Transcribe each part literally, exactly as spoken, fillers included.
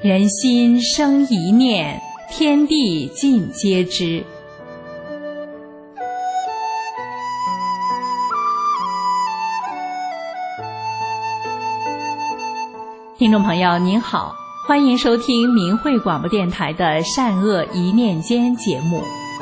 人心生一念，天地尽皆知。听众朋友您好，欢迎收听明慧广播电台的善恶一念间节目。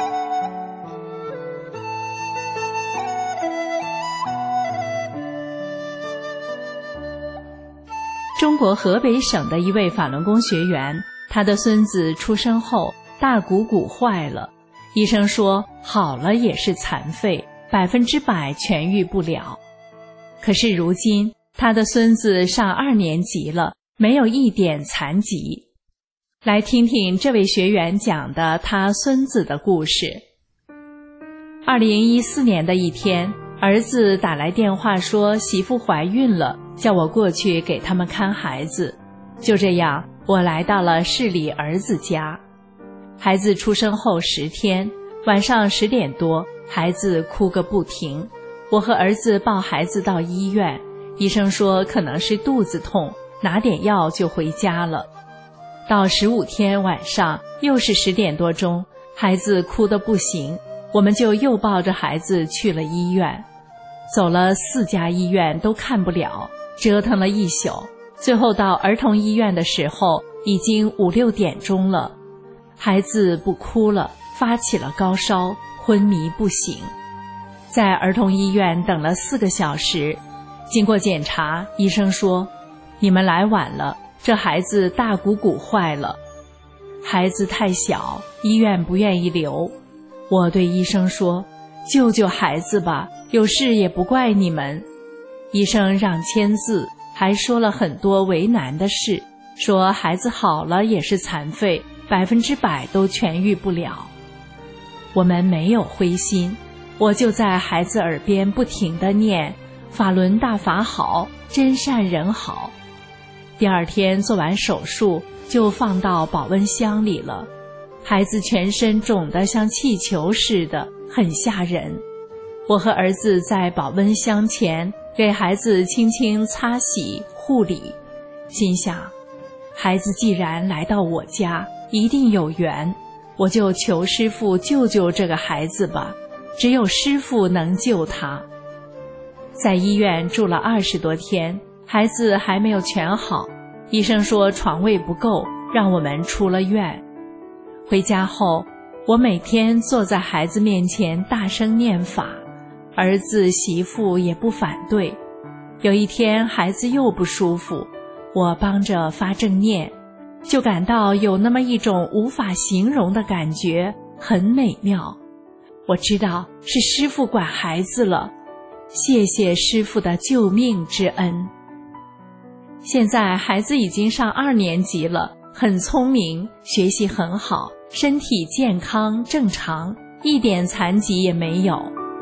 中国河北省的一位法轮功学员，他的孙子出生后大股骨坏了，医生说好了也是残废，百分之百痊愈不了。可是如今他的孙子上二年级了，没有一点残疾。来听听这位学员讲的他孙子的故事。二零一四年的一天，儿子打来电话说媳妇怀孕了，叫我过去给他们看孩子。就这样，我来到了市里儿子家。孩子出生后十天，晚上十点多，孩子哭个不停。我和儿子抱孩子到医院，医生说可能是肚子痛，拿点药就回家了。到十五天晚上，又是十点多钟，孩子哭得不行，我们就又抱着孩子去了医院。走了四家医院都看不了，折腾了一宿，最后到儿童医院的时候已经五六点钟了。孩子不哭了，发起了高烧，昏迷不醒。在儿童医院等了四个小时，经过检查，医生说你们来晚了，这孩子大股骨坏了。孩子太小，医院不愿意留。我对医生说救救孩子吧，有事也不怪你们。医生让签字，还说了很多为难的事，说孩子好了也是残废，百分之百都痊愈不了。我们没有灰心，我就在孩子耳边不停地念法轮大法好，真善人好。第二天做完手术就放到保温箱里了，孩子全身肿得像气球似的，很吓人。我和儿子在保温箱前给孩子轻轻擦洗护理，心想孩子既然来到我家一定有缘，我就求师父救救这个孩子吧，只有师父能救他。在医院住了二十多天，孩子还没有全好，医生说床位不够，让我们出了院。回家后，我每天坐在孩子面前大声念法，儿子媳妇也不反对。有一天孩子又不舒服，我帮着发正念，就感到有那么一种无法形容的感觉，很美妙。我知道是师父管孩子了，谢谢师父的救命之恩。现在孩子已经上二年级了，很聪明，学习很好，身体健康正常，一点残疾也没有。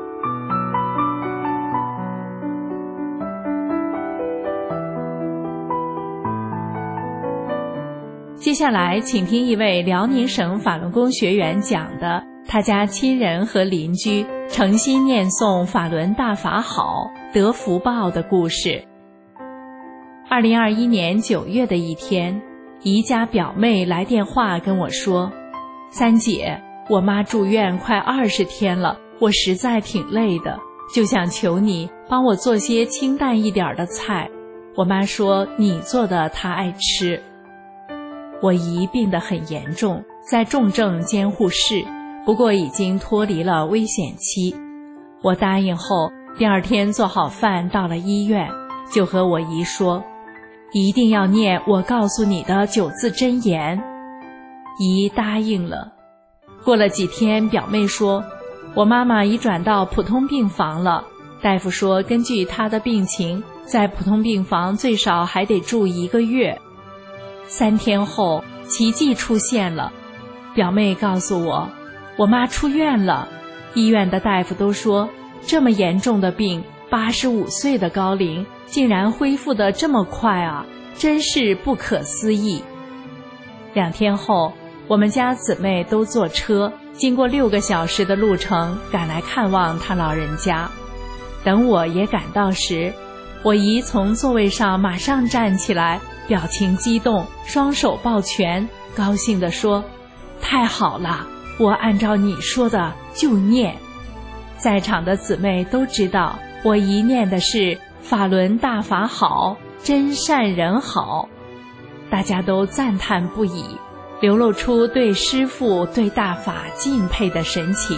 接下来请听一位辽宁省法轮功学员讲的他家亲人和邻居诚心念诵法轮大法好得福报的故事。二零二一年九月的一天，姨家表妹来电话跟我说，三姐，我妈住院快二十天了，我实在挺累的，就想求你帮我做些清淡一点的菜。我妈说你做的她爱吃。我姨病得很严重，在重症监护室，不过已经脱离了危险期。我答应后，第二天做好饭到了医院，就和我姨说，一定要念我告诉你的九字真言。姨答应了。过了几天，表妹说我妈妈已转到普通病房了，大夫说根据她的病情，在普通病房最少还得住一个月。三天后，奇迹出现了，表妹告诉我我妈出院了。医院的大夫都说这么严重的病，八十五岁的高龄竟然恢复得这么快啊，真是不可思议。两天后，我们家姊妹都坐车，经过六个小时的路程赶来看望她老人家。等我也赶到时，我姨从座位上马上站起来， 表情激动，双手抱拳，高兴地说：太好了，我按照你说的就念。在场的姊妹都知道，我一念的是法轮大法好，真善人好。大家都赞叹不已，流露出对师父对大法敬佩的神情。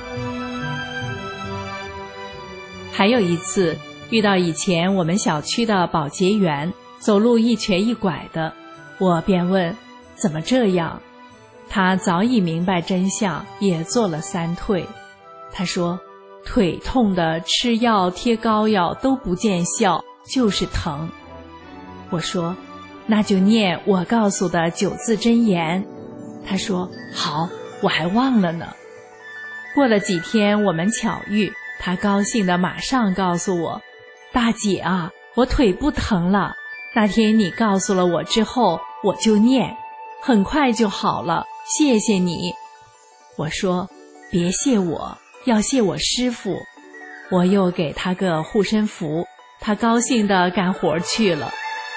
还有一次遇到以前我们小区的保洁员，走路一瘸一拐的，我便问怎么这样。他早已明白真相，也做了三退。他说腿痛的吃药贴膏药都不见效，就是疼。我说那就念我告诉的九字真言。他说好，我还忘了呢。过了几天我们巧遇，他高兴地马上告诉我，大姐啊，我腿不疼了，那天你告诉了我之后，我就念，很快就好了，谢谢你。我说别谢我，要谢我师父。我又给他个护身符，他高兴地干活去了。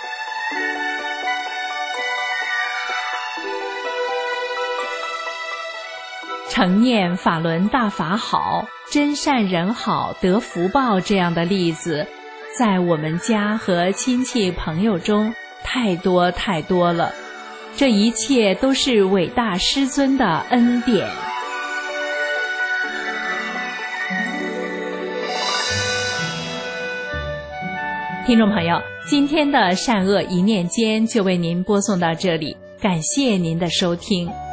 常念法轮大法好，真善人好，得福报这样的例子，在我们家和亲戚朋友中太多太多了。这一切都是伟大师尊的恩典。听众朋友，今天的善恶一念间就为您播送到这里，感谢您的收听。